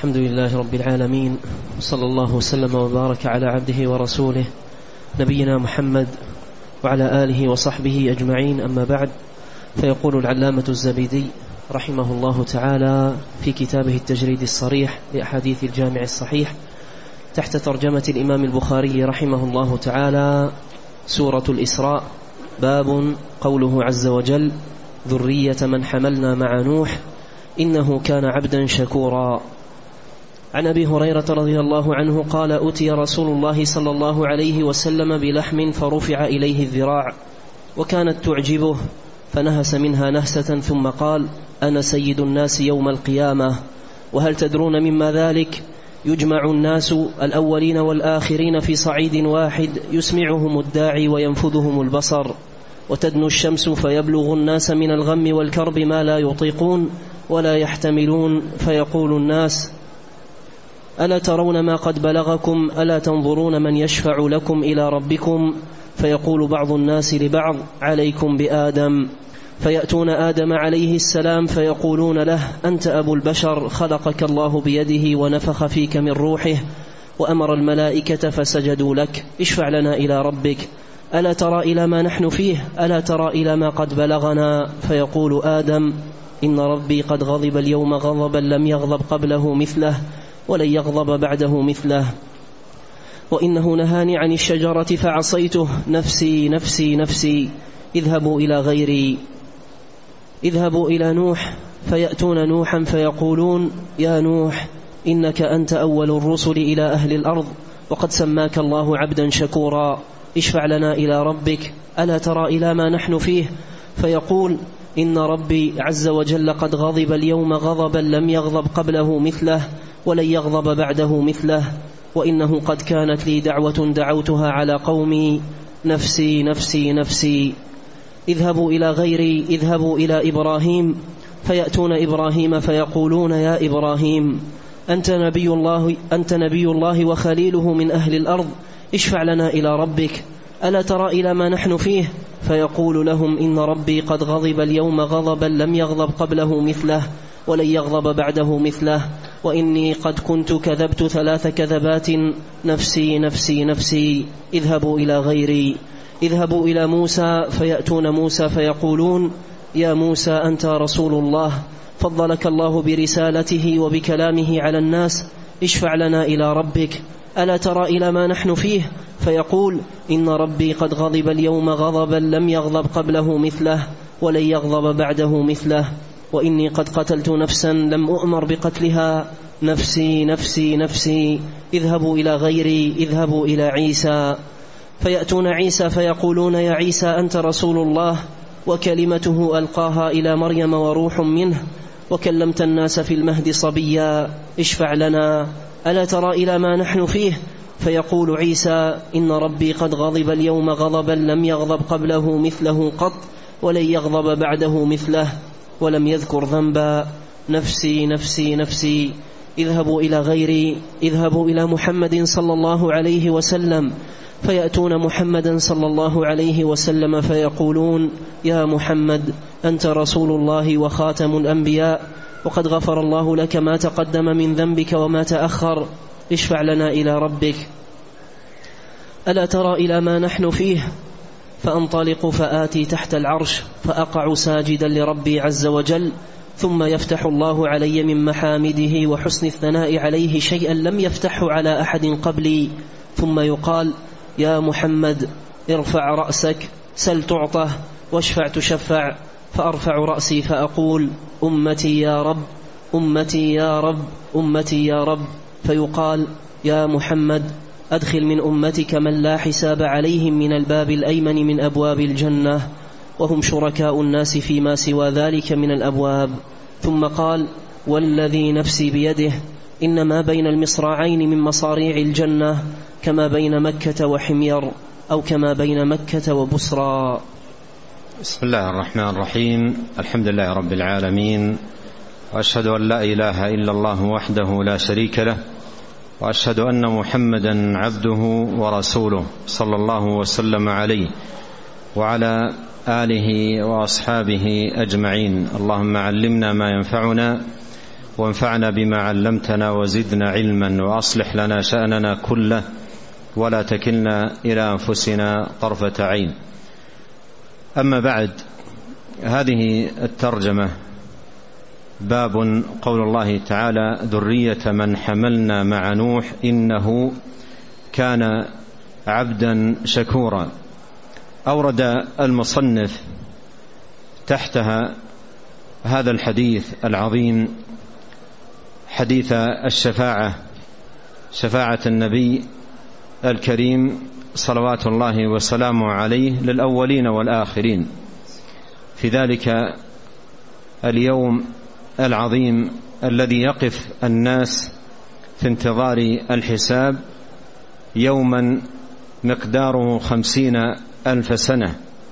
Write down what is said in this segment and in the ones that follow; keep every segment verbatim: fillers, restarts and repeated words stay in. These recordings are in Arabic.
الحمد لله رب العالمين، صلى الله وسلم وبارك على عبده ورسوله نبينا محمد وعلى آله وصحبه أجمعين، أما بعد. فيقول العلامة الزبيدي رحمه الله تعالى في كتابه التجريد الصريح لأحاديث الجامع الصحيح تحت ترجمة الإمام البخاري رحمه الله تعالى: سورة الإسراء. باب قوله عز وجل: ذرية من حملنا مع نوح إنه كان عبدا شكورا. عن أبي هريرة رضي الله عنه قال: أتي رسول الله صلى الله عليه وسلم بلحم فرفع إليه الذراع وكانت تعجبه، فنهس منها نهسة ثم قال: أنا سيد الناس يوم القيامة، وهل تدرون مما ذلك؟ يجمع الناس الأولين والآخرين في صعيد واحد، يسمعهم الداعي وينفذهم البصر، وتدنو الشمس فيبلغ الناس من الغم والكرب ما لا يطيقون ولا يحتملون، فيقول الناس: ألا ترون ما قد بلغكم؟ ألا تنظرون من يشفع لكم إلى ربكم؟ فيقول بعض الناس لبعض: عليكم بآدم. فيأتون آدم عليه السلام فيقولون له: أنت أبو البشر، خلقك الله بيده ونفخ فيك من روحه وأمر الملائكة فسجدوا لك، اشفع لنا إلى ربك. ألا ترى إلى ما نحن فيه؟ ألا ترى إلى ما قد بلغنا؟ فيقول آدم: إن ربي قد غضب اليوم غضبا لم يغضب قبله مثله ولن يغضب بعده مثله، وإنه نهاني عن الشجرة فعصيته، نفسي نفسي نفسي، اذهبوا إلى غيري. اذهبوا إلى نوح فيأتون نوحا فيقولون: يا نوح، إنك أنت أول الرسل إلى أهل الأرض، وقد سماك الله عبدا شكورا، اشفع لنا إلى ربك. ألا ترى إلى ما نحن فيه؟ فيقول: إن ربي عز وجل قد غضب اليوم غضبا لم يغضب قبله مثله ولن يغضب بعده مثله، وإنه قد كانت لي دعوة دعوتها على قومي، نفسي نفسي نفسي. اذهبوا إلى غيري، اذهبوا إلى إبراهيم. فيأتون إبراهيم فيقولون: يا إبراهيم، أنت نبي الله, أنت نبي الله وخليله من أهل الأرض، اشفع لنا إلى ربك. ألا ترى إلى ما نحن فيه؟ فيقول لهم: إن ربي قد غضب اليوم غضبا لم يغضب قبله مثله ولن يغضب بعده مثله، وإني قد كنت كذبت ثلاث كذبات، نفسي نفسي نفسي، اذهبوا إلى غيري. اذهبوا إلى موسى فيأتون موسى فيقولون: يا موسى، أنت رسول الله، فضلك الله برسالته وبكلامه على الناس، اشفع لنا إلى ربك. ألا ترى إلى ما نحن فيه؟ فيقول: إن ربي قد غضب اليوم غضبا لم يغضب قبله مثله ولن يغضب بعده مثله، وإني قد قتلت نفسا لم أؤمر بقتلها، نفسي نفسي نفسي، اذهبوا إلى غيري، اذهبوا إلى عيسى. فيأتون عيسى فيقولون: يا عيسى، أنت رسول الله، وكلمته ألقاها إلى مريم وروح منه، وكلمت الناس في المهد صبيا، اشفع لنا. ألا ترى إلى ما نحن فيه؟ فيقول عيسى: إن ربي قد غضب اليوم غضبا لم يغضب قبله مثله قط ولن يغضب بعده مثله، ولم يذكر ذنبا، نفسي نفسي نفسي، اذهبوا إلى غيري، اذهبوا إلى محمد صلى الله عليه وسلم. فيأتون محمدا صلى الله عليه وسلم فيقولون: يا محمد، أنت رسول الله وخاتم الأنبياء، وقد غفر الله لك ما تقدم من ذنبك وما تأخر، اشفع لنا إلى ربك. ألا ترى إلى ما نحن فيه؟ فأنطلق فآتي تحت العرش فأقع ساجدا لربي عز وجل، ثم يفتح الله علي من محامده وحسن الثناء عليه شيئا لم يفتحه على أحد قبلي، ثم يقال: يا محمد، ارفع رأسك، سل تعطه، واشفع تشفع. فأرفع رأسي فأقول: أمتي يا رب، أمتي يا رب، أمتي يا رب. فيقال: يا محمد، أدخل من أمتك من لا حساب عليهم من الباب الأيمن من أبواب الجنة، وهم شركاء الناس فيما سوى ذلك من الأبواب. ثم قال: والذي نفسي بيده، إنما بين المصراعين من مصاريع الجنة كما بين مكة وحمير، أو كما بين مكة وبصرى. بسم الله الرحمن الرحيم. الحمد لله رب العالمين، وأشهد أن لا إله إلا الله وحده لا شريك له، وأشهد أن محمدا عبده ورسوله صلى الله وسلم عليه وعلى آله وأصحابه أجمعين. اللهم علمنا ما ينفعنا وانفعنا بما علمتنا وزدنا علما، وأصلح لنا شأننا كله ولا تكلنا إلى أنفسنا طرفة عين. أما بعد، هذه الترجمة باب قول الله تعالى: ذرية من حملنا مع نوح إنه كان عبدا شكورا. أورد المصنف تحتها هذا الحديث العظيم حديث الشفاعة، شفاعة النبي الكريم صلوات الله وسلامه عليه للأولين والآخرين في ذلك اليوم العظيم الذي يقف الناس في انتظار الحساب يوما مقداره خمسين ألف سنة،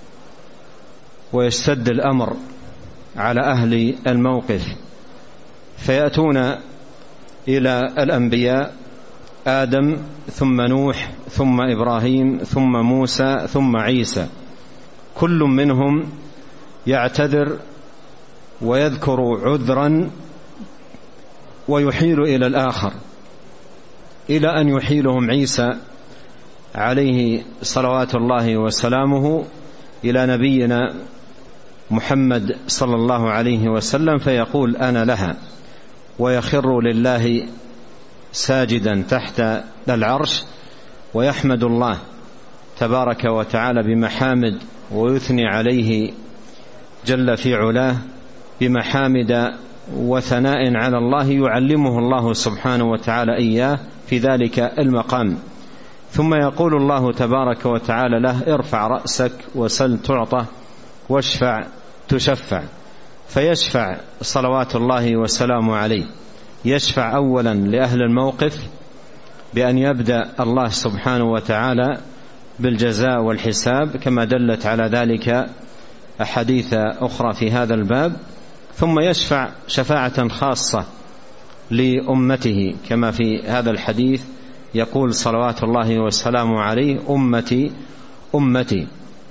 ويشتد الأمر على أهل الموقف، فيأتون إلى الأنبياء آدم ثم نوح ثم إبراهيم ثم موسى ثم عيسى، كل منهم يعتذر ويذكر عذرا ويحيل إلى الآخر، إلى أن يحيلهم عيسى عليه صلوات الله وسلامه إلى نبينا محمد صلى الله عليه وسلم، فيقول: أنا لها، ويخر لله ساجدا تحت العرش، ويحمد الله تبارك وتعالى بمحامد، ويثني عليه جل في علاه بمحامد وثناء على الله يعلمه الله سبحانه وتعالى إياه في ذلك المقام. ثم يقول الله تبارك وتعالى له: ارفع رأسك وسل تعطى واشفع تشفع. فيشفع صلوات الله وسلامه عليه، يشفع أولا لأهل الموقف بأن يبدأ الله سبحانه وتعالى بالجزاء والحساب كما دلت على ذلك أحاديث أخرى في هذا الباب، ثم يشفع شفاعة خاصة لأمته كما في هذا الحديث يقول صلوات الله وسلامه عليه: أمتي أمتي.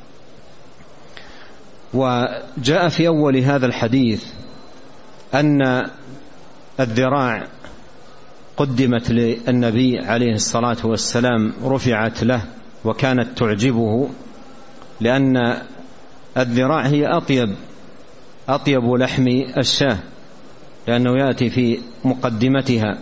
وجاء في أول هذا الحديث أن الذراع قدمت للنبي عليه الصلاة والسلام، رفعت له وكانت تعجبه، لأن الذراع هي أطيب أطيب لحم الشاة، لأنه يأتي في مقدمتها.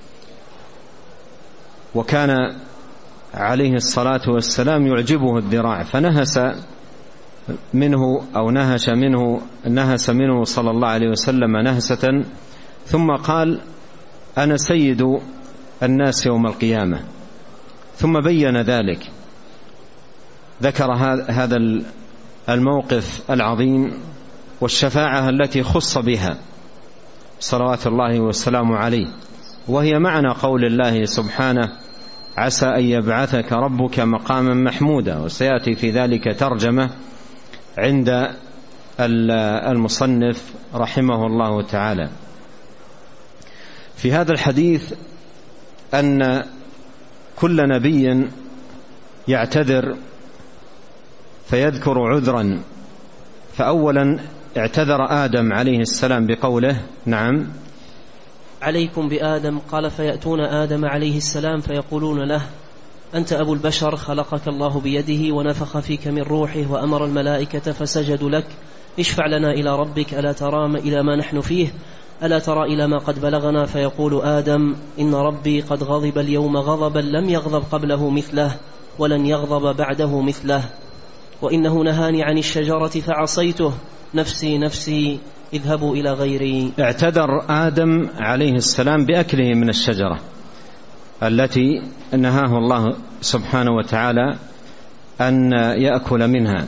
وكان عليه الصلاة والسلام يعجبه الذراع، فنهس منه أو نهش منه نهس منه صلى الله عليه وسلم نهسة، ثم قال: أنا سيد الناس يوم القيامة. ثم بين ذلك، ذكر هذا الموقف العظيم والشفاعة التي خص بها صلوات الله والسلام عليه، وهي معنى قول الله سبحانه: عسى أن يبعثك ربك مقاما محمودا. وسيأتي في ذلك ترجمة عند المصنف رحمه الله تعالى. في هذا الحديث أن كل نبي يعتذر فيذكر عذرا، فأولا اعتذر آدم عليه السلام بقوله: نعم عليكم بآدم. قال: فيأتون آدم عليه السلام فيقولون له: أنت أبو البشر، خلقك الله بيده ونفخ فيك من روحه وأمر الملائكة فسجدوا لك، اشفع لنا إلى ربك، ألا ترى إلى ما نحن فيه، ألا ترى إلى ما قد بلغنا. فيقول آدم: إن ربي قد غضب اليوم غضبا لم يغضب قبله مثله ولن يغضب بعده مثله، وإنه نهاني عن الشجرة فعصيته، نفسي نفسي اذهبوا إلى غيري. اعتذر آدم عليه السلام بأكله من الشجرة التي نهاه الله سبحانه وتعالى أن يأكل منها،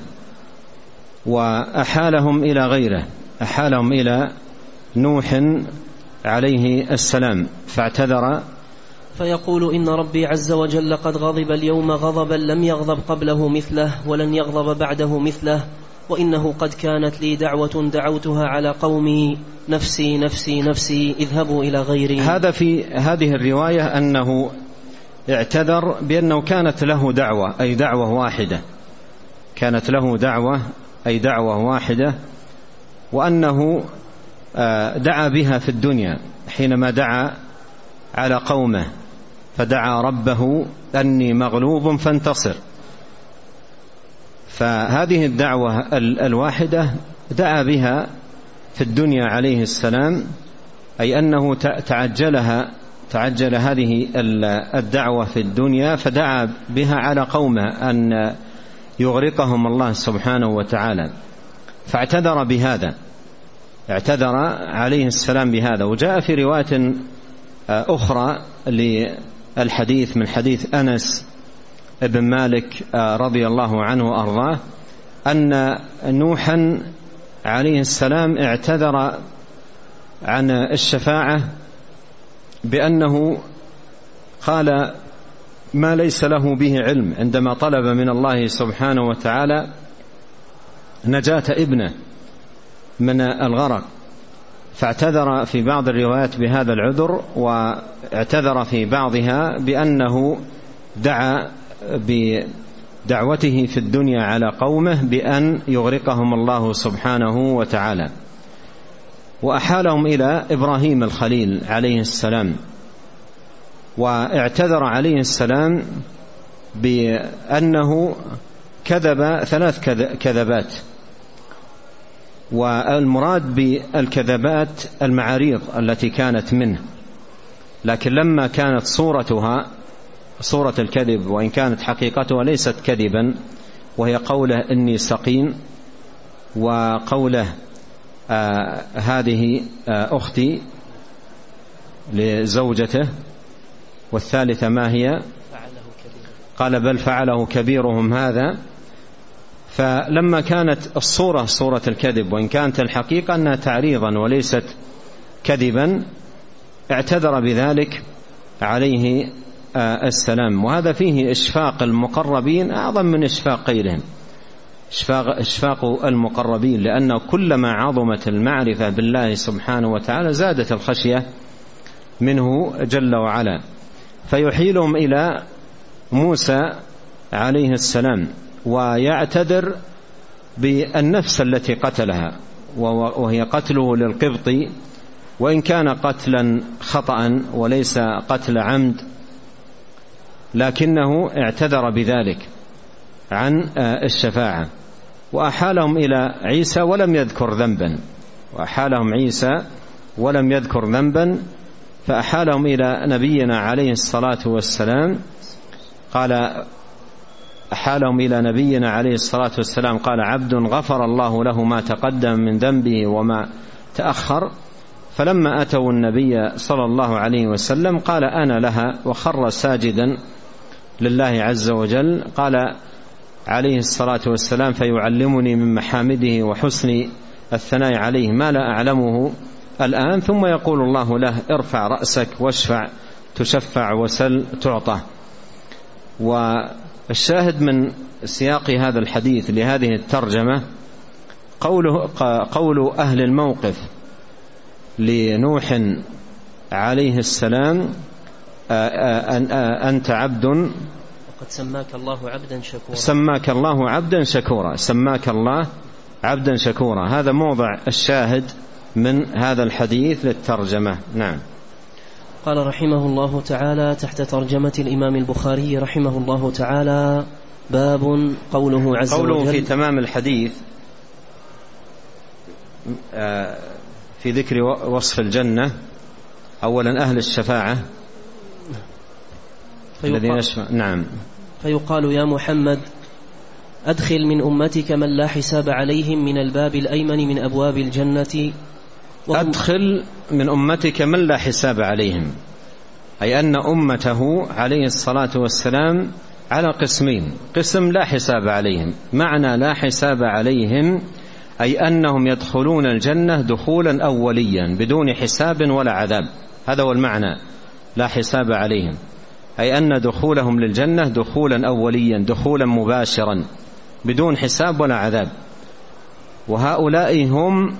وأحالهم إلى غيره، أحالهم إلى نوح عليه السلام فاعتذر. فيقول: إن ربي عز وجل قد غضب اليوم غضبا لم يغضب قبله مثله ولن يغضب بعده مثله، وإنه قد كانت لي دعوة دعوتها على قومي، نفسي نفسي نفسي اذهبوا إلى غيري. هذا في هذه الرواية أنه اعتذر بأنه كانت له دعوة، أي دعوة واحدة، كانت له دعوة أي دعوة واحدة، وأنه دعا بها في الدنيا حينما دعا على قومه فدعا ربه أني مغلوب فانتصر. فهذه الدعوة الواحدة دعا بها في الدنيا عليه السلام، أي أنه تعجلها تعجل هذه الدعوة في الدنيا فدعا بها على قومه أن يغرقهم الله سبحانه وتعالى، فاعتذر بهذا، اعتذر عليه السلام بهذا. وجاء في رواية أخرى للحديث من حديث أنس ابن مالك رضي الله عنه وأرضاه أن نوحا عليه السلام اعتذر عن الشفاعة بأنه قال ما ليس له به علم عندما طلب من الله سبحانه وتعالى نجاة ابنه من الغرق، فاعتذر في بعض الروايات بهذا العذر، واعتذر في بعضها بأنه دعا بدعوته في الدنيا على قومه بأن يغرقهم الله سبحانه وتعالى. وأحالهم إلى إبراهيم الخليل عليه السلام، واعتذر عليه السلام بأنه كذب ثلاث كذبات، والمراد بالكذبات المعاريض التي كانت منه، لكن لما كانت صورتها صورة الكذب وإن كانت حقيقتها ليست كذبا، وهي قوله إني سقيم، وقوله آه هذه آه أختي لزوجته، والثالثة ما هي؟ قال بل فعله كبيرهم هذا. فلما كانت الصورة صورة الكذب وإن كانت الحقيقة أنها تعريضا وليست كذبا، اعتذر بذلك عليه آه السلام. وهذا فيه إشفاق المقربين أعظم من إشفاق غيرهم، إشفاق المقربين، لأنه كلما عظمت المعرفة بالله سبحانه وتعالى زادت الخشية منه جل وعلا. فيحيلهم إلى موسى عليه السلام ويعتذر بالنفس التي قتلها، وهي قتله للقبط، وإن كان قتلا خطأ وليس قتل عمد، لكنه اعتذر بذلك عن الشفاعة. وأحالهم إلى عيسى ولم يذكر ذنبا، وأحالهم عيسى ولم يذكر ذنبا، فأحالهم إلى نبينا عليه الصلاة والسلام. قال أحالهم إلى نبينا عليه الصلاة والسلام قال عبد غفر الله له ما تقدم من ذنبه وما تأخر. فلما أتوا النبي صلى الله عليه وسلم قال أنا لها، وخر ساجدا لله عز وجل. قال عليه الصلاة والسلام فيعلمني من محامده وحسن الثناء عليه ما لا أعلمه الآن، ثم يقول الله له ارفع رأسك واشفع تشفع وسل تعطى. والشاهد من سياق هذا الحديث لهذه الترجمة قوله قول أهل الموقف لنوح عليه السلام أنت عبد وقد سماك الله عبدا شكورا، سماك الله عبدا شكورا، سماك الله عبدا شكورا. هذا موضع الشاهد من هذا الحديث للترجمة. نعم. قال رحمه الله تعالى تحت ترجمة الإمام البخاري رحمه الله تعالى باب قوله عز قوله وجل في تمام الحديث في ذكر وصف الجنة أولا أهل الشفاعة الذين يشفع. نعم. فيقال يا محمد أدخل من أمتك من لا حساب عليهم من الباب الأيمن من أبواب الجنة. أدخل من أمتك من لا حساب عليهم، أي أن أمته عليه الصلاة والسلام على قسمين: قسم لا حساب عليهم. معنى لا حساب عليهم أي أنهم يدخلون الجنة دخولا أوليا بدون حساب ولا عذاب. هذا هو المعنى لا حساب عليهم، أي أن دخولهم للجنة دخولا أوليا دخولا مباشرا بدون حساب ولا عذاب. وهؤلاء هم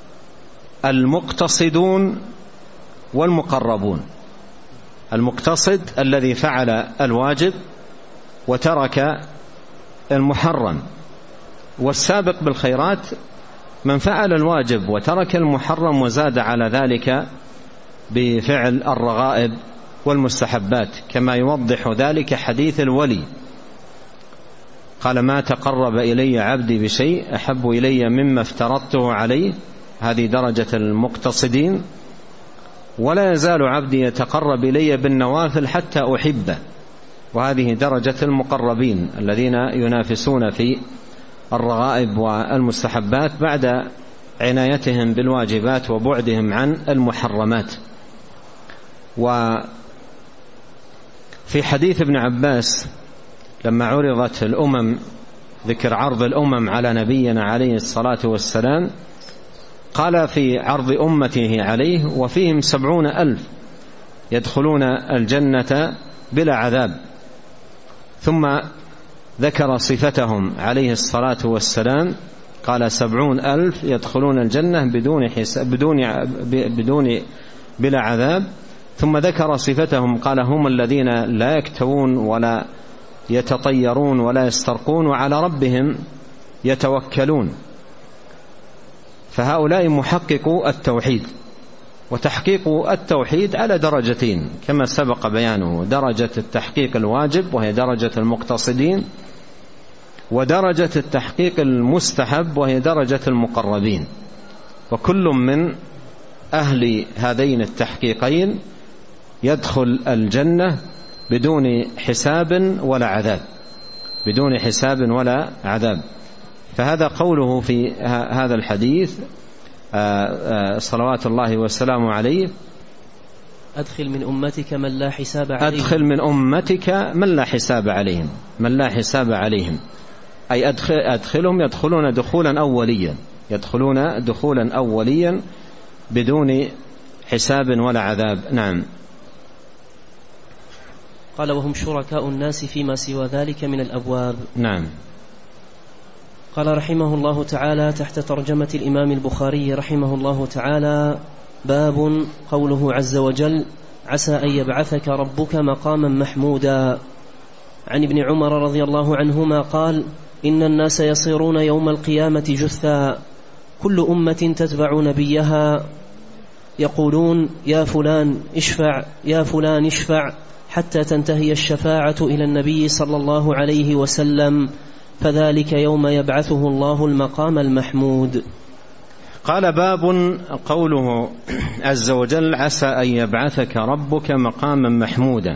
المقتصدون والمقربون. المقتصد الذي فعل الواجب وترك المحرم، والسابق بالخيرات من فعل الواجب وترك المحرم وزاد على ذلك بفعل الرغائب والمستحبات، كما يوضح ذلك حديث الولي، قال: ما تقرب إلي عبدي بشيء أحب إلي مما افترضته عليه. هذه درجة المقتصدين. ولا يزال عبدي يتقرب إلي بالنوافل حتى أحبه، وهذه درجة المقربين الذين ينافسون في الرغائب والمستحبات بعد عنايتهم بالواجبات وبعدهم عن المحرمات. وفي حديث ابن عباس لما عرضت الأمم، ذكر عرض الأمم على نبينا عليه الصلاة والسلام، قال في عرض أمته عليه: وفيهم سبعون ألف يدخلون الجنة بلا عذاب. ثم ذكر صفتهم عليه الصلاة والسلام، قال: سبعون ألف يدخلون الجنة بدون حساب بدون بدون بلا عذاب. ثم ذكر صفتهم، قال: هم الذين لا يكتوون ولا يتطيرون ولا يسترقون وعلى ربهم يتوكلون. فهؤلاء محققوا التوحيد. وتحقيق التوحيد على درجتين كما سبق بيانه: درجة التحقيق الواجب وهي درجة المقتصدين، ودرجة التحقيق المستحب وهي درجة المقربين. وكل من أهل هذين التحقيقين يدخل الجنة بدون حساب ولا عذاب، بدون حساب ولا عذاب. فهذا قوله في هذا الحديث صلوات الله والسلام عليه: أدخل من أمتك من لا حساب عليهم. أدخل من أمتك من لا حساب عليهم، من لا حساب عليهم، أي أدخل أدخلهم يدخلون دخولا أوليا، يدخلون دخولا أوليا بدون حساب ولا عذاب. نعم. قال: وهم شركاء الناس فيما سوى ذلك من الأبواب. نعم. قال رحمه الله تعالى تحت ترجمة الإمام البخاري رحمه الله تعالى: باب قوله عز وجل: عسى أن يبعثك ربك مقاما محمودا. عن ابن عمر رضي الله عنهما قال: إن الناس يصيرون يوم القيامة جثا، كل أمة تتبع نبيها، يقولون: يا فلان اشفع، يا فلان اشفع، حتى تنتهي الشفاعة إلى النبي صلى الله عليه وسلم، فذلك يوم يبعثه الله المقام المحمود. قال: باب قوله عز وجل: عسى أن يبعثك ربك مقاما محمودا.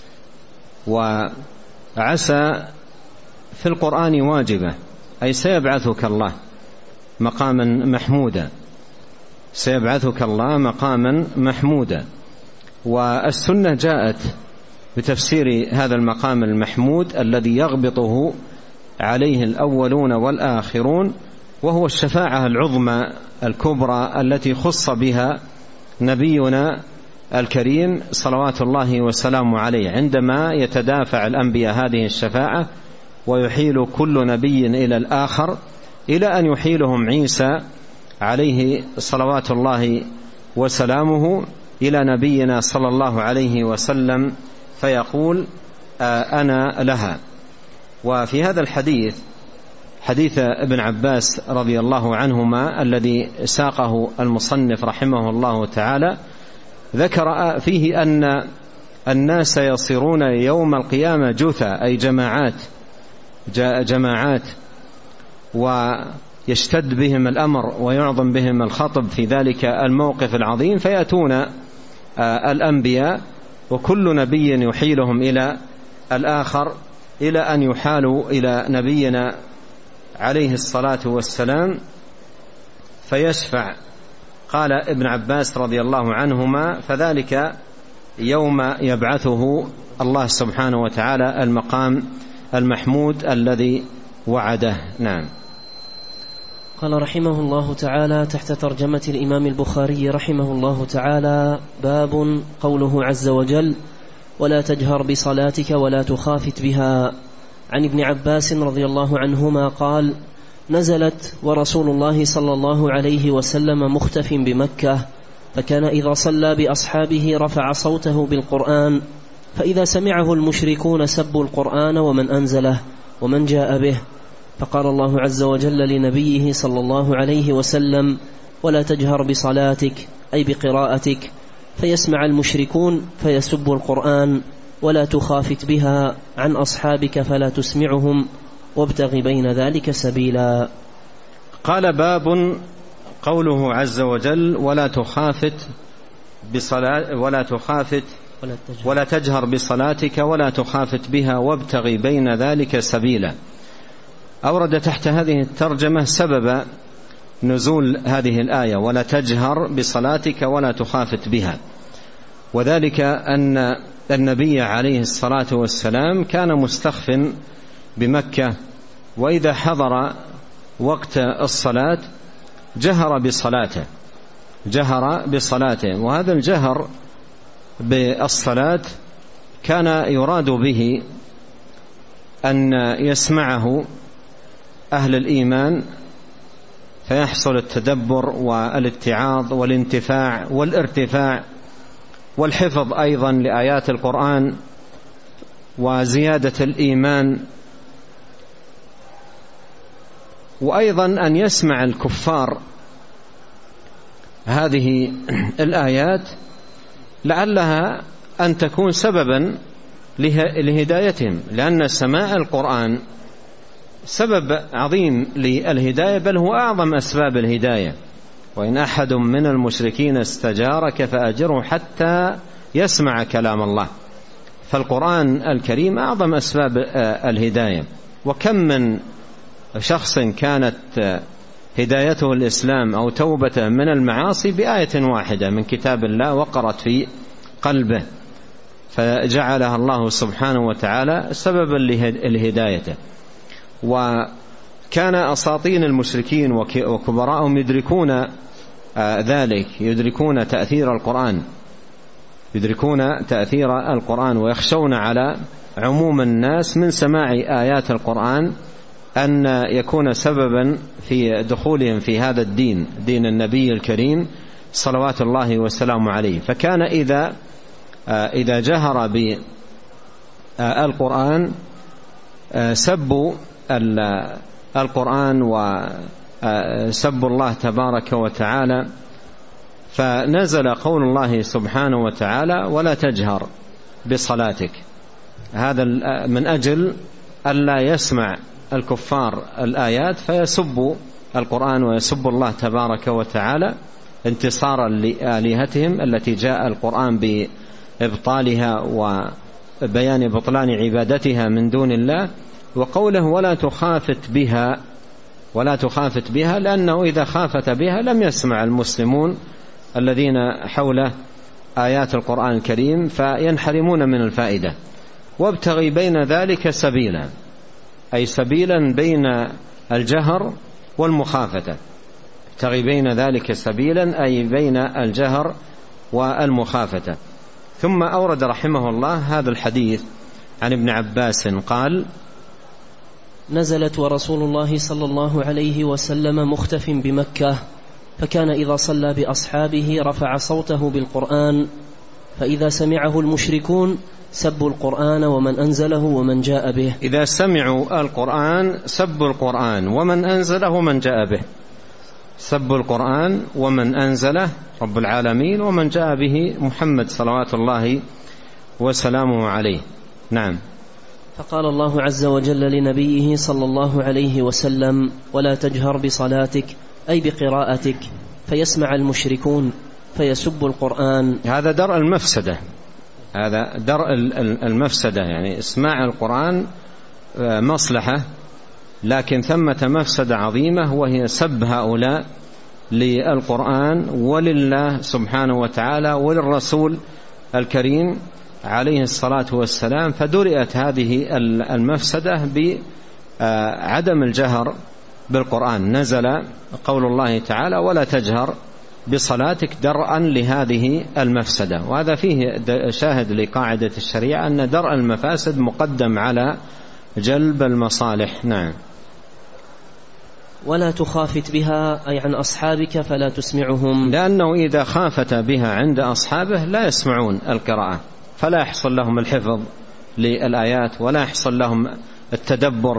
وعسى في القرآن واجبة، أي سيبعثك الله مقاما محمودا، سيبعثك الله مقاما محمودا. والسنة جاءت بتفسير هذا المقام المحمود الذي يغبطه عليه الأولون والآخرون، وهو الشفاعة العظمى الكبرى التي خص بها نبينا الكريم صلوات الله وسلامه عليه، عندما يتدافع الأنبياء هذه الشفاعة ويحيل كل نبي إلى الآخر، إلى أن يحيلهم عيسى عليه صلوات الله وسلامه إلى نبينا صلى الله عليه وسلم فيقول: أنا لها. وفي هذا الحديث، حديث ابن عباس رضي الله عنهما الذي ساقه المصنف رحمه الله تعالى، ذكر فيه أن الناس يصيرون يوم القيامة جثى، أي جماعات جماعات ويشتد بهم الأمر ويعظم بهم الخطب في ذلك الموقف العظيم، فيأتون الأنبياء وكل نبي يحيلهم إلى الآخر، إلى أن يحالوا إلى نبينا عليه الصلاة والسلام فيشفع. قال ابن عباس رضي الله عنهما: فذلك يوم يبعثه الله سبحانه وتعالى المقام المحمود الذي وعده. نعم. قال رحمه الله تعالى تحت ترجمة الإمام البخاري رحمه الله تعالى: باب قوله عز وجل: ولا تجهر بصلاتك ولا تخافت بها. عن ابن عباس رضي الله عنهما قال: نزلت ورسول الله صلى الله عليه وسلم مختف بمكة، فكان إذا صلى بأصحابه رفع صوته بالقرآن، فإذا سمعه المشركون سبوا القرآن ومن أنزله ومن جاء به، فقال الله عز وجل لنبيه صلى الله عليه وسلم: ولا تجهر بصلاتك، أي بقراءتك، فيسمع المشركون فيسبوا القرآن ولا تخافت بها عن أصحابك فلا تسمعهم وابتغ بين ذلك سبيلا. قال: باب قوله عز وجل: ولا تخافت بصلاة ولا تخافت ولا تجهر بصلاتك ولا تخافت بها وابتغ بين ذلك سبيلا. أورد تحت هذه الترجمة سبب نزول هذه الآية: ولا تجهر بصلاتك ولا تخافت بها، وذلك أن النبي عليه الصلاة والسلام كان مستخف بمكة، وإذا حضر وقت الصلاة جهر بصلاته جهر بصلاته وهذا الجهر بالصلاة كان يراد به أن يسمعه أهل الإيمان فيحصل التدبر والاتعاظ والانتفاع والارتفاع والحفظ أيضا لآيات القرآن وزيادة الإيمان، وأيضا أن يسمع الكفار هذه الآيات لعلها أن تكون سببا لهدايتهم، لأن سماع القرآن سبب عظيم للهداية، بل هو أعظم أسباب الهداية. وإن أحد من المشركين استجارك فأجره حتى يسمع كلام الله. فالقرآن الكريم أعظم أسباب الهداية. وكم من شخص كانت هدايته الإسلام أو توبته من المعاصي بآية واحدة من كتاب الله وقرت في قلبه فجعلها الله سبحانه وتعالى سببا لهدايته. وكان أساطين المشركين وكبراءهم يدركون ذلك، يدركون تأثير القرآن يدركون تأثير القرآن ويخشون على عموم الناس من سماع آيات القرآن أن يكون سببا في دخولهم في هذا الدين، دين النبي الكريم صلوات الله وسلامه عليه. فكان إذا إذا جهر بالقرآن سبوا القرآن وسبوا الله تبارك وتعالى، فنزل قول الله سبحانه وتعالى: ولا تجهر بصلاتك. هذا من أجل ألا يسمع الكفار الآيات فيسبوا القرآن ويسبوا الله تبارك وتعالى انتصارا لآلهتهم التي جاء القرآن بإبطالها وبيان بطلان عبادتها من دون الله. وقوله ولا تخافت بها ولا تخافت بها لأنه إذا خافت بها لم يسمع المسلمون الذين حول آيات القرآن الكريم فينحرمون من الفائدة. وابتغي بين ذلك سبيلا، أي سبيلا بين الجهر والمخافة. ابتغي بين ذلك سبيلا أي بين الجهر والمخافة. ثم أورد رحمه الله هذا الحديث عن ابن عباس قال: نزلت ورسول الله صلى الله عليه وسلم مختف بمكة، فكان إذا صلى بأصحابه رفع صوته بالقرآن، فإذا سمعه المشركون سبوا القرآن ومن أنزله ومن جاء به. إذا سمعوا القرآن سبوا القرآن ومن أنزله ومن جاء به. سبوا القرآن ومن أنزله رب العالمين ومن جاء به محمد صلوات الله وسلامه عليه. نعم. فقال الله عز وجل لنبيه صلى الله عليه وسلم: ولا تجهر بصلاتك أي بقراءتك فيسمع المشركون فيسب القرآن. هذا درء المفسدة، هذا درء المفسدة، يعني اسماع القرآن مصلحة، لكن ثمة مفسدة عظيمة وهي سب هؤلاء للقرآن ولله سبحانه وتعالى وللرسول الكريم عليه الصلاة والسلام. فدرئت هذه المفسدة بعدم الجهر بالقرآن. نزل قول الله تعالى: ولا تجهر بصلاتك درءا لهذه المفسدة. وهذا فيه شاهد لقاعدة الشريعة أن درء المفاسد مقدم على جلب المصالح. نعم. ولا تخافت بها أي عن أصحابك فلا تسمعهم، لأنه إذا خافت بها عند أصحابه لا يسمعون القراءة، فلا يحصل لهم الحفظ للآيات ولا يحصل لهم التدبر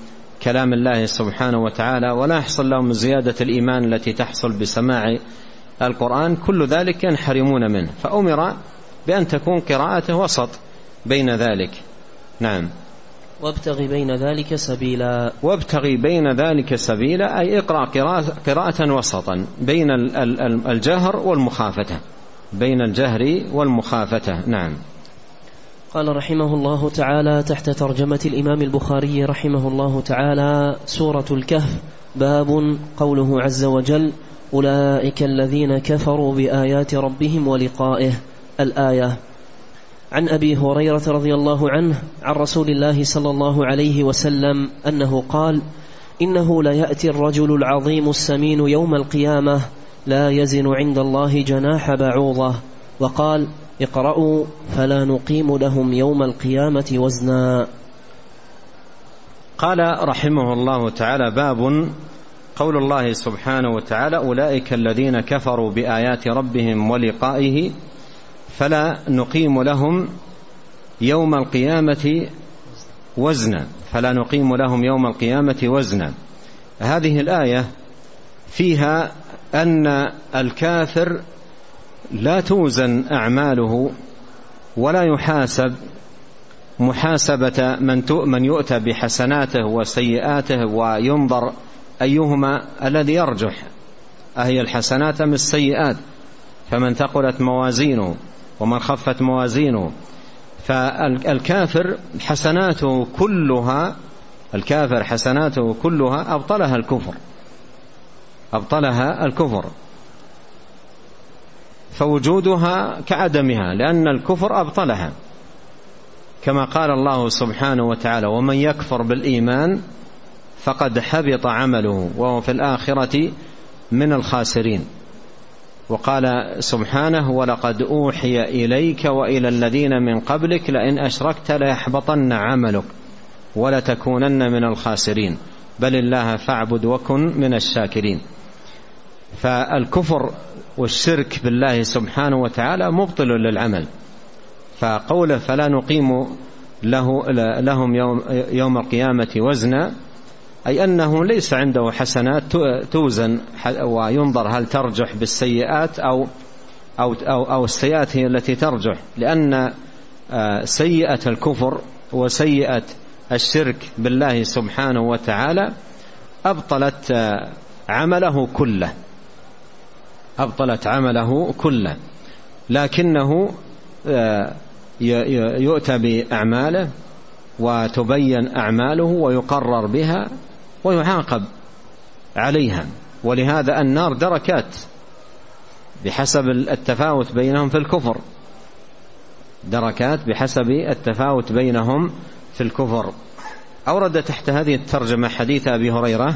لكلام الله سبحانه وتعالى ولا يحصل لهم زيادة الإيمان التي تحصل بسماع القرآن كل ذلك ينحرمون منه، فأمر بأن تكون قراءته وسط بين ذلك. نعم. وابتغي بين ذلك سبيلا. وابتغي بين ذلك سبيلا أي اقرأ قراءة وسطا بين الجهر والمخافة، بين الجهر والمخافة. نعم. قال رحمه الله تعالى تحت ترجمة الإمام البخاري رحمه الله تعالى: سورة الكهف. باب قوله عز وجل: أولئك الذين كفروا بآيات ربهم ولقائه. الآية. عن أبي هريرة رضي الله عنه عن رسول الله صلى الله عليه وسلم أنه قال: إنه ليأتي الرجل العظيم السمين يوم القيامة لا يزن عند الله جناح بعوضة. وقال: اقرأوا فلا نقيم لهم يوم القيامة وزنا. قال رحمه الله تعالى: باب قول الله سبحانه وتعالى: أولئك الذين كفروا بآيات ربهم ولقائه فلا نقيم لهم يوم القيامة وزنا. فلا نقيم لهم يوم القيامة وزنا. هذه الآية فيها أن الكافر لا توزن أعماله ولا يحاسب محاسبة من يؤتى بحسناته وسيئاته، وينظر أيهما الذي يرجح، أهي الحسنات أم السيئات، فمن ثقلت موازينه ومن خفت موازينه. فالكافر حسناته كلها الكافر حسناته كلها أبطلها الكفر أبطلها الكفر فوجودها كعدمها، لأن الكفر أبطلها، كما قال الله سبحانه وتعالى: ومن يكفر بالإيمان فقد حبط عمله وهو في الآخرة من الخاسرين. وقال سبحانه: ولقد أوحي إليك وإلى الذين من قبلك لئن أشركت ليحبطن عملك ولتكونن من الخاسرين بل الله فاعبد وكن من الشاكرين. فالكفر والشرك بالله سبحانه وتعالى مبطل للعمل. فقوله فلا نقيم له لهم يوم, يوم القيامة وزنا، أي أنه ليس عنده حسنات توزن وينظر هل ترجح بالسيئات أو, أو, أو, أو السيئات هي التي ترجح، لأن سيئة الكفر وسيئة الشرك بالله سبحانه وتعالى أبطلت عمله كله أبطلت عمله كله لكنه يؤتى بأعماله وتبين أعماله ويقرر بها ويعاقب عليها. ولهذا النار دركات بحسب التفاوت بينهم في الكفر دركات بحسب التفاوت بينهم في الكفر. أورد تحت هذه الترجمة حديث أبي هريرة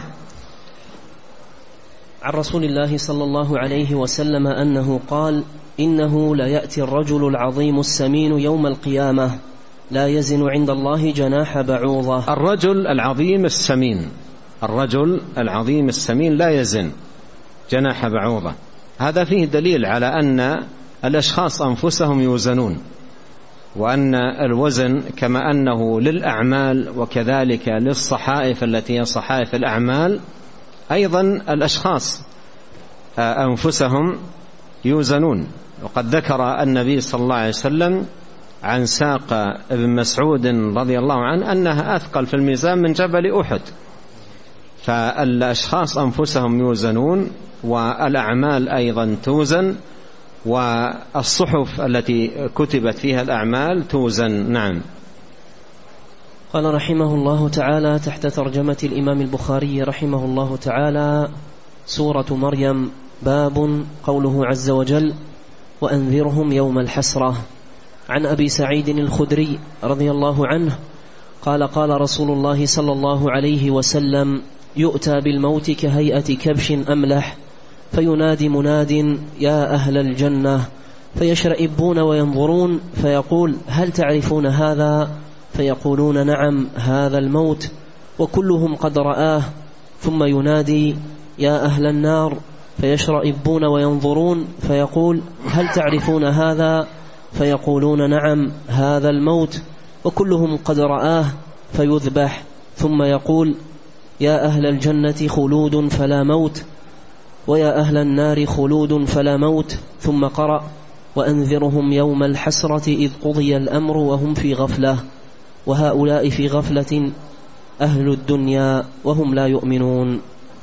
عن رسول الله صلى الله عليه وسلم أنه قال: إنه ليأتي الرجل العظيم السمين يوم القيامة لا يزن عند الله جناح بعوضة. الرجل العظيم السمين الرجل العظيم السمين لا يزن جناح بعوضة. هذا فيه دليل على أن الأشخاص أنفسهم يوزنون، وأن الوزن كما أنه للأعمال وكذلك للصحائف التي هي صحائف الأعمال، أيضا الأشخاص أنفسهم يوزنون. وقد ذكر النبي صلى الله عليه وسلم عن ساق ابن مسعود رضي الله عنه أنها أثقل في الميزان من جبل أحد. فالأشخاص أنفسهم يوزنون، والأعمال أيضا توزن، والصحف التي كتبت فيها الأعمال توزن. نعم. قال رحمه الله تعالى تحت ترجمة الإمام البخاري رحمه الله تعالى: سورة مريم. باب قوله عز وجل: وأنذرهم يوم الحسرة. عن أبي سعيد الخدري رضي الله عنه قال: قال رسول الله صلى الله عليه وسلم: يؤتى بالموت كهيئة كبش أملح فينادي مناد: يا أهل الجنة، فيشرئبون وينظرون فيقول: هل تعرفون هذا؟ فيقولون: نعم، هذا الموت، وكلهم قد رآه. ثم ينادي: يا أهل النار، فيشرئبون وينظرون فيقول: هل تعرفون هذا؟ فيقولون: نعم، هذا الموت، وكلهم قد رآه. فيذبح ثم يقول: يا أهل الجنة، خلود فلا موت، ويا أهل النار خلود فلا موت، ثم قرأ وأنذرهم يوم الحسرة إذ قضي الأمر وهم في غفلة، وهؤلاء في غفلة أهل الدنيا وهم لا يؤمنون.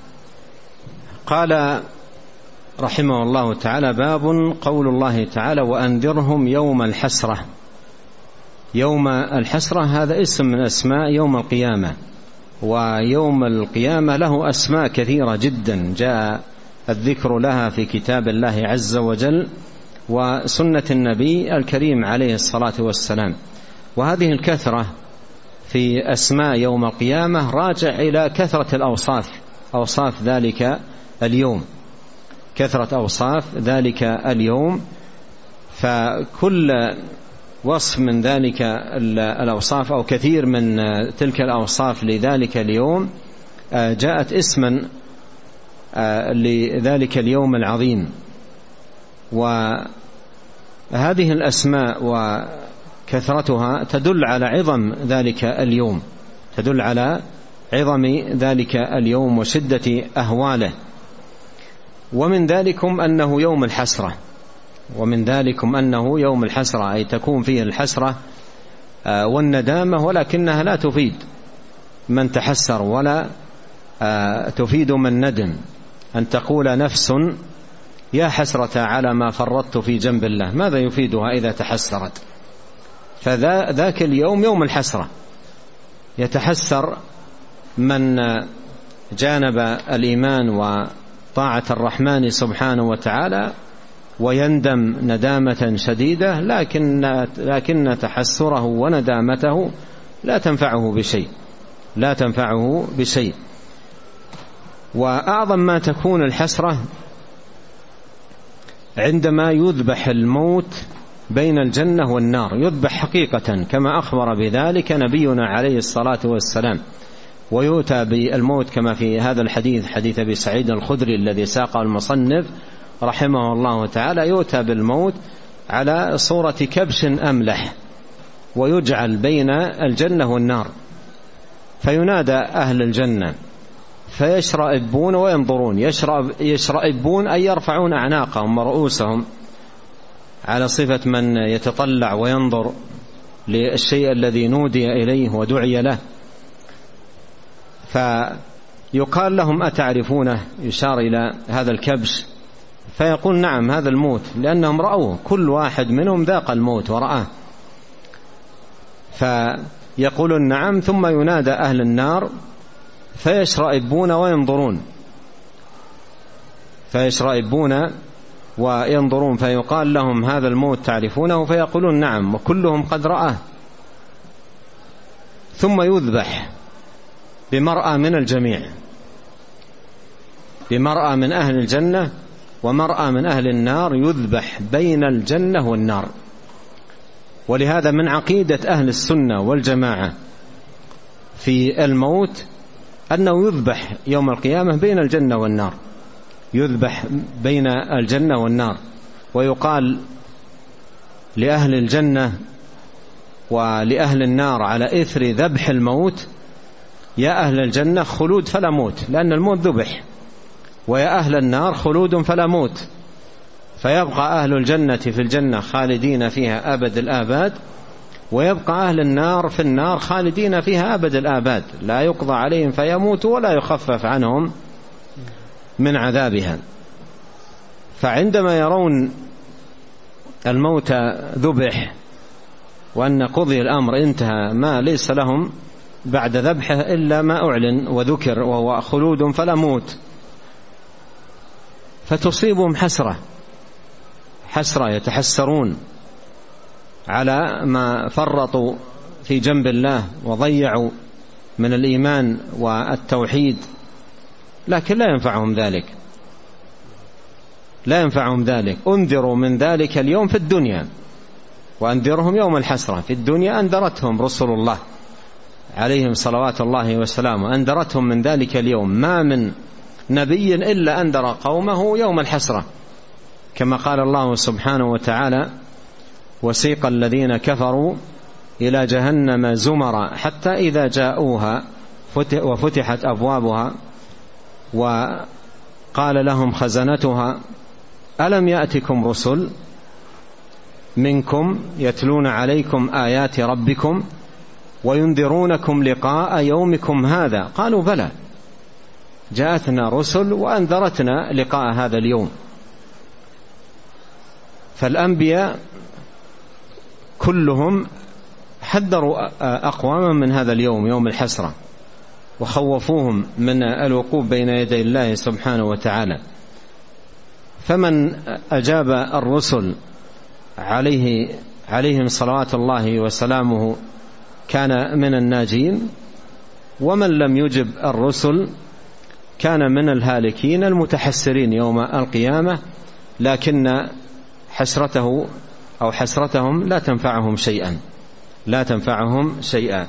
قال رحمه الله تعالى: باب قول الله تعالى: وأنذرهم يوم الحسرة. يوم الحسرة هذا اسم من أسماء يوم القيامة، ويوم القيامة له أسماء كثيرة جدا جاء الذكر لها في كتاب الله عز وجل وسنة النبي الكريم عليه الصلاة والسلام. وهذه الكثرة في أسماء يوم القيامة راجع إلى كثرة الأوصاف، أوصاف ذلك اليوم، كثرة أوصاف ذلك اليوم. فكل وصف من ذلك الأوصاف أو كثير من تلك الأوصاف لذلك اليوم جاءت اسما لذلك اليوم العظيم. وهذه الأسماء وكثرتها تدل على عظم ذلك اليوم، تدل على عظم ذلك اليوم وشدة أهواله. ومن ذلكم أنه يوم الحسرة، ومن ذلكم أنه يوم الحسرة، أي تكون فيه الحسرة والندامة، ولكنها لا تفيد من تحسر ولا تفيد من ندم. أن تقول نفس يا حسرة على ما فرطت في جنب الله، ماذا يفيدها إذا تحسرت؟ فذاك اليوم يوم الحسرة، يتحسر من جانب الإيمان وطاعة الرحمن سبحانه وتعالى ويندم ندامة شديدة، لكن لكن تحسره وندامته لا تنفعه بشيء، لا تنفعه بشيء. وأعظم ما تكون الحسرة عندما يذبح الموت بين الجنة والنار، يذبح حقيقة كما أخبر بذلك نبينا عليه الصلاة والسلام، ويؤتى بالموت كما في هذا الحديث، حديث أبي سعيد الخدري الذي ساقه المصنف رحمه الله تعالى، يؤتى بالموت على صورة كبش أملح ويجعل بين الجنة والنار، فينادى أهل الجنة فيشرئبون وينظرون. يشرئبون أي يرفعون أعناقهم ورؤوسهم على صفة من يتطلع وينظر للشيء الذي نودي إليه ودعي له، فيقال لهم أتعرفونه؟ يشار إلى هذا الكبش، فيقول نعم هذا الموت، لأنهم رأوه، كل واحد منهم ذاق الموت ورآه، فيقولون نعم. ثم ينادى أهل النار فيشرئبون وينظرون، فيشرئبون وينظرون فيقال لهم هذا الموت تعرفونه؟ فيقولون نعم، وكلهم قد رآه. ثم يذبح بمرأى من الجميع، بمرأى من أهل الجنة ومرأى من أهل النار، يذبح بين الجنة والنار. ولهذا من عقيدة أهل السنة والجماعة في الموت أنه يذبح يوم القيامة بين الجنة والنار، يذبح بين الجنة والنار، ويقال لأهل الجنة ولأهل النار على إثر ذبح الموت: يا أهل الجنة خلود فلا موت، لأن الموت ذبح، ويا أهل النار خلود فلا موت، فيبقى أهل الجنة في الجنة خالدين فيها أبد الآباد، ويبقى أهل النار في النار خالدين فيها أبد الآباد، لا يقضى عليهم فيموتوا ولا يخفف عنهم من عذابها. فعندما يرون الموت ذبح وأن قضي الأمر انتهى، ما ليس لهم بعد ذبحه إلا ما أعلن وذكر، وهو خلود فلا موت، فتصيبهم حسرة، حسرة، يتحسرون على ما فرطوا في جنب الله وضيعوا من الإيمان والتوحيد، لكن لا ينفعهم ذلك، لا ينفعهم ذلك. أنذروا من ذلك اليوم في الدنيا، وأنذرهم يوم الحسرة. في الدنيا أنذرتهم رسل الله عليهم صلوات الله وسلامه، أنذرتهم من ذلك اليوم، ما من نبي إلا أنذر قومه يوم الحسرة، كما قال الله سبحانه وتعالى: وسيق الذين كفروا إلى جهنم زمرا حتى إذا جاءوها وفتحت أبوابها قال لهم خزنتها ألم يأتكم رسل منكم يتلون عليكم آيات ربكم وينذرونكم لقاء يومكم هذا؟ قالوا بلى، جاءتنا رسل وأنذرتنا لقاء هذا اليوم. فالأنبياء كلهم حذروا أقواما من هذا اليوم، يوم الحسرة، وخوفوهم من الوقوف بين يدي الله سبحانه وتعالى. فمن أجاب الرسل عليه عليهم صلوات الله وسلامه كان من الناجين، ومن لم يجب الرسل كان من الهالكين المتحسرين يوم القيامة، لكن حسرته أو حسرتهم لا تنفعهم شيئا لا تنفعهم شيئا.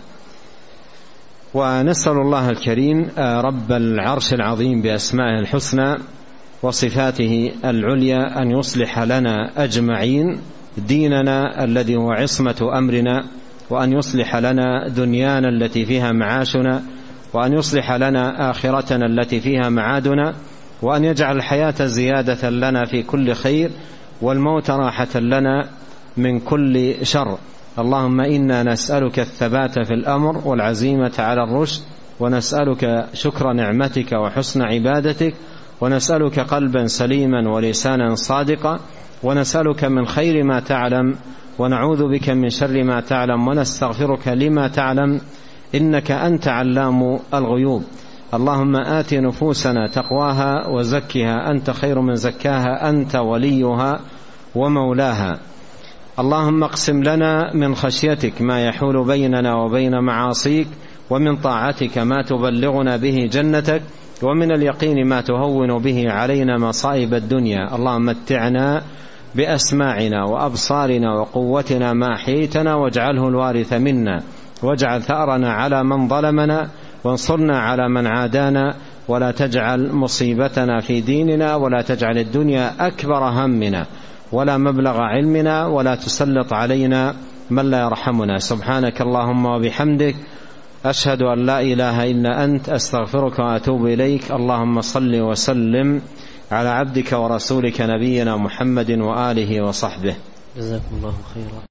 ونسأل الله الكريم رب العرش العظيم بأسمائه الحسنى وصفاته العليا أن يصلح لنا أجمعين ديننا الذي هو عصمة أمرنا، وأن يصلح لنا دنيانا التي فيها معاشنا، وأن يصلح لنا آخرتنا التي فيها معادنا، وأن يجعل الحياة زيادة لنا في كل خير والموت راحة لنا من كل شر. اللهم إنا نسألك الثبات في الأمر والعزيمة على الرشد، ونسألك شكر نعمتك وحسن عبادتك، ونسألك قلبا سليما ولسانا صادقا، ونسألك من خير ما تعلم ونعوذ بك من شر ما تعلم، ونستغفرك لما تعلم إنك أنت علام الغيوب. اللهم آت نفوسنا تقواها وزكها أنت خير من زكاها أنت وليها ومولاها. اللهم اقسم لنا من خشيتك ما يحول بيننا وبين معاصيك، ومن طاعتك ما تبلغنا به جنتك، ومن اليقين ما تهون به علينا مصائب الدنيا. اللهم متعنا بأسماعنا وأبصارنا وقوتنا ما أحييتنا، واجعله الوارث منا، واجعل ثأرنا على من ظلمنا، وانصرنا على من عادانا، ولا تجعل مصيبتنا في ديننا، ولا تجعل الدنيا أكبر همنا ولا مبلغ علمنا، ولا تسلط علينا من لا يرحمنا. سبحانك اللهم وبحمدك، أشهد أن لا إله إلا أنت، أستغفرك وأتوب إليك. اللهم صل وسلم على عبدك ورسولك نبينا محمد وآله وصحبه. جزاكم الله خيرا.